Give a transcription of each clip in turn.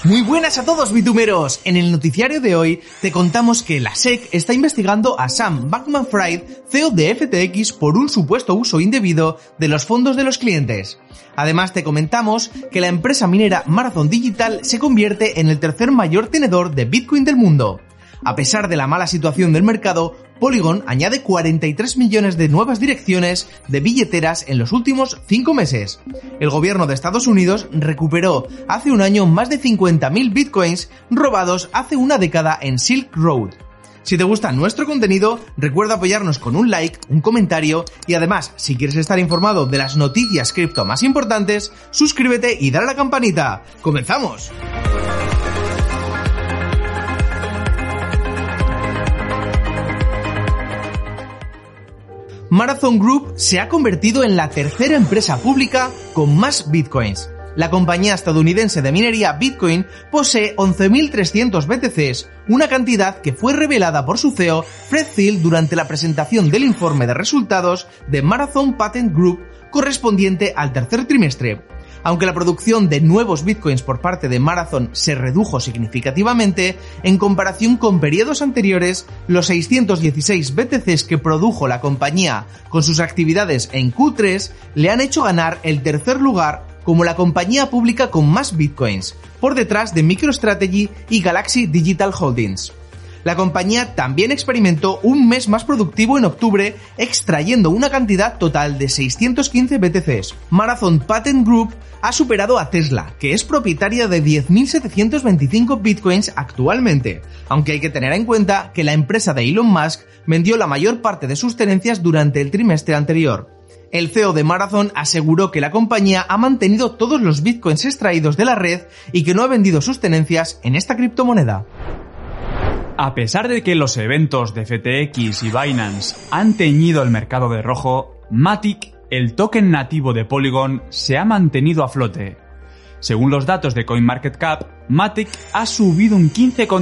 Muy buenas a todos, bitumeros. En el noticiario de hoy te contamos que la SEC está investigando a Sam Bankman-Fried, CEO de FTX, por un supuesto uso indebido de los fondos de los clientes. Además te comentamos que la empresa minera Marathon Digital se convierte en el tercer mayor tenedor de Bitcoin del mundo. A pesar de la mala situación del mercado, Polygon añade 43 millones de nuevas direcciones de billeteras en los últimos 5 meses. El gobierno de Estados Unidos recuperó hace un año más de 50.000 bitcoins robados hace una década en Silk Road. Si te gusta nuestro contenido, recuerda apoyarnos con un like, un comentario y además, si quieres estar informado de las noticias cripto más importantes, suscríbete y dale a la campanita. ¡Comenzamos! Marathon Group se ha convertido en la tercera empresa pública con más bitcoins. La compañía estadounidense de minería Bitcoin posee 11.300 BTCs, una cantidad que fue revelada por su CEO Fred Thiel durante la presentación del informe de resultados de Marathon Patent Group correspondiente al tercer trimestre. Aunque la producción de nuevos bitcoins por parte de Marathon se redujo significativamente, en comparación con periodos anteriores, los 616 BTCs que produjo la compañía con sus actividades en Q3 le han hecho ganar el tercer lugar como la compañía pública con más bitcoins, por detrás de MicroStrategy y Galaxy Digital Holdings. La compañía también experimentó un mes más productivo en octubre, extrayendo una cantidad total de 615 BTCs. Marathon Patent Group ha superado a Tesla, que es propietaria de 10.725 bitcoins actualmente, aunque hay que tener en cuenta que la empresa de Elon Musk vendió la mayor parte de sus tenencias durante el trimestre anterior. El CEO de Marathon aseguró que la compañía ha mantenido todos los bitcoins extraídos de la red y que no ha vendido sus tenencias en esta criptomoneda. A pesar de que los eventos de FTX y Binance han teñido el mercado de rojo, Matic, el token nativo de Polygon, se ha mantenido a flote. Según los datos de CoinMarketCap, Matic ha subido un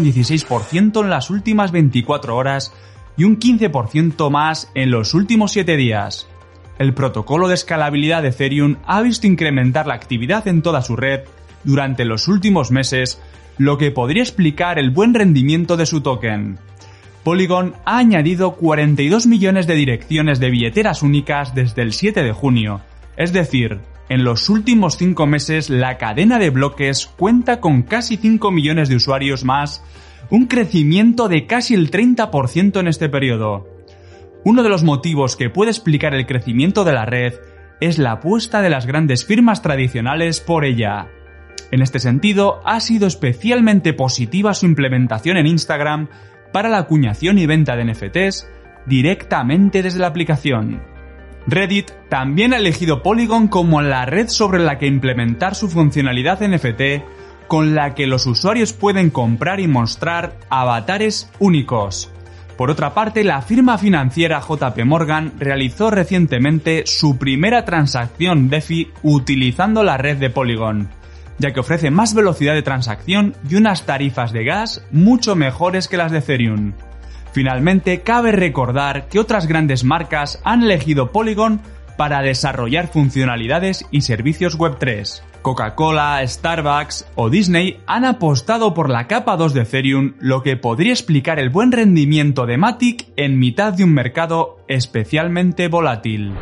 15,16% en las últimas 24 horas y un 15% más en los últimos 7 días. El protocolo de escalabilidad de Ethereum ha visto incrementar la actividad en toda su red durante los últimos meses, lo que podría explicar el buen rendimiento de su token. Polygon ha añadido 42 millones de direcciones de billeteras únicas desde el 7 de junio, es decir, en los últimos 5 meses la cadena de bloques cuenta con casi 5 millones de usuarios más, un crecimiento de casi el 30% en este periodo. Uno de los motivos que puede explicar el crecimiento de la red es la apuesta de las grandes firmas tradicionales por ella. En este sentido, ha sido especialmente positiva su implementación en Instagram para la acuñación y venta de NFTs directamente desde la aplicación. Reddit también ha elegido Polygon como la red sobre la que implementar su funcionalidad NFT, con la que los usuarios pueden comprar y mostrar avatares únicos. Por otra parte, la firma financiera JP Morgan realizó recientemente su primera transacción DeFi utilizando la red de Polygon, ya que ofrece más velocidad de transacción y unas tarifas de gas mucho mejores que las de Ethereum. Finalmente, cabe recordar que otras grandes marcas han elegido Polygon para desarrollar funcionalidades y servicios Web3. Coca-Cola, Starbucks o Disney han apostado por la capa 2 de Ethereum, lo que podría explicar el buen rendimiento de Matic en mitad de un mercado especialmente volátil.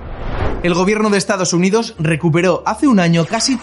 El gobierno de Estados Unidos recuperó hace un año casi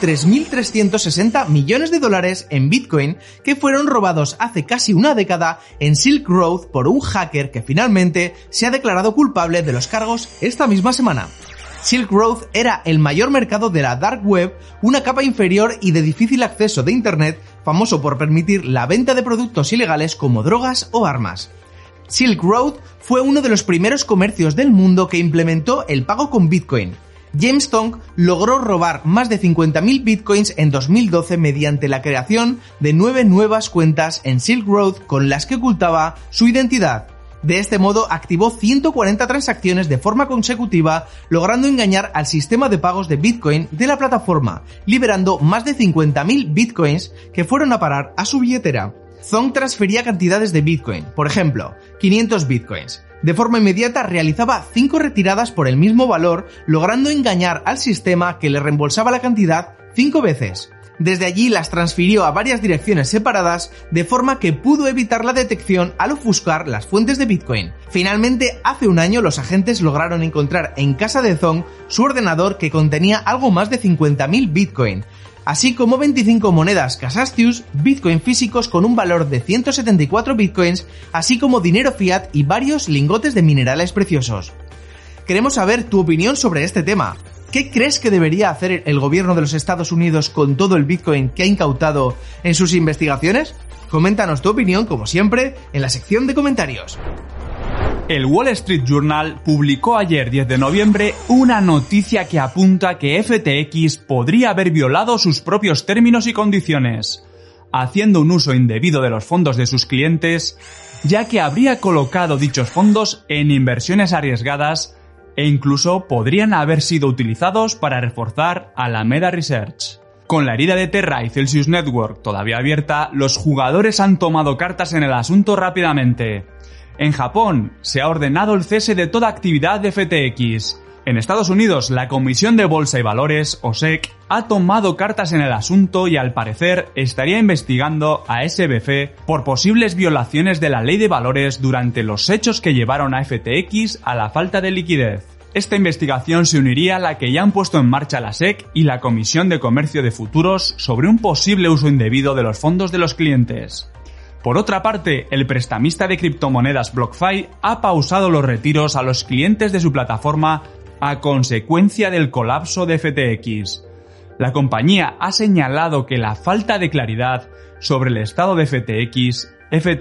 3.360 millones de dólares en Bitcoin que fueron robados hace casi una década en Silk Road por un hacker que finalmente se ha declarado culpable de los cargos esta misma semana. Silk Road era el mayor mercado de la Dark Web, una capa inferior y de difícil acceso de Internet, famoso por permitir la venta de productos ilegales como drogas o armas. Silk Road fue uno de los primeros comercios del mundo que implementó el pago con Bitcoin. James Tong logró robar más de 50.000 Bitcoins en 2012 mediante la creación de 9 nuevas cuentas en Silk Road con las que ocultaba su identidad. De este modo activó 140 transacciones de forma consecutiva, logrando engañar al sistema de pagos de Bitcoin de la plataforma, liberando más de 50.000 Bitcoins que fueron a parar a su billetera. Zong transfería cantidades de Bitcoin, por ejemplo, 500 Bitcoins. De forma inmediata realizaba 5 retiradas por el mismo valor, logrando engañar al sistema que le reembolsaba la cantidad 5 veces. Desde allí las transfirió a varias direcciones separadas, de forma que pudo evitar la detección al ofuscar las fuentes de Bitcoin. Finalmente, hace un año los agentes lograron encontrar en casa de Zong su ordenador que contenía algo más de 50.000 Bitcoin, así como 25 monedas Casastius, Bitcoin físicos con un valor de 174 Bitcoins, así como dinero fiat y varios lingotes de minerales preciosos. Queremos saber tu opinión sobre este tema. ¿Qué crees que debería hacer el gobierno de los Estados Unidos con todo el Bitcoin que ha incautado en sus investigaciones? Coméntanos tu opinión, como siempre, en la sección de comentarios. El Wall Street Journal publicó ayer 10 de noviembre una noticia que apunta que FTX podría haber violado sus propios términos y condiciones, haciendo un uso indebido de los fondos de sus clientes, ya que habría colocado dichos fondos en inversiones arriesgadas e incluso podrían haber sido utilizados para reforzar Alameda Research. Con la herida de Terra y Celsius Network todavía abierta, los jugadores han tomado cartas en el asunto rápidamente. En Japón, se ha ordenado el cese de toda actividad de FTX. En Estados Unidos, la Comisión de Bolsa y Valores, o SEC, ha tomado cartas en el asunto y al parecer estaría investigando a SBF por posibles violaciones de la ley de valores durante los hechos que llevaron a FTX a la falta de liquidez. Esta investigación se uniría a la que ya han puesto en marcha la SEC y la Comisión de Comercio de Futuros sobre un posible uso indebido de los fondos de los clientes. Por otra parte, el prestamista de criptomonedas BlockFi ha pausado los retiros a los clientes de su plataforma a consecuencia del colapso de FTX. La compañía ha señalado que la falta de claridad sobre el estado de FTX,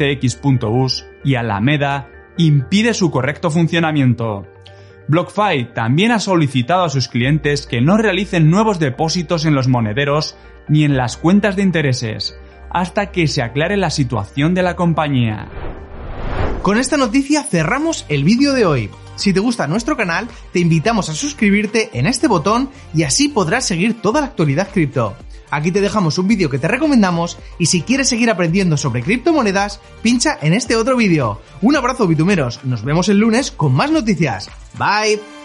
FTX.us y Alameda impide su correcto funcionamiento. BlockFi también ha solicitado a sus clientes que no realicen nuevos depósitos en los monederos ni en las cuentas de intereses, hasta que se aclare la situación de la compañía. Con esta noticia cerramos el vídeo de hoy. Si te gusta nuestro canal, te invitamos a suscribirte en este botón y así podrás seguir toda la actualidad cripto. Aquí te dejamos un vídeo que te recomendamos y si quieres seguir aprendiendo sobre criptomonedas, pincha en este otro vídeo. Un abrazo bitumeros, nos vemos el lunes con más noticias. Bye.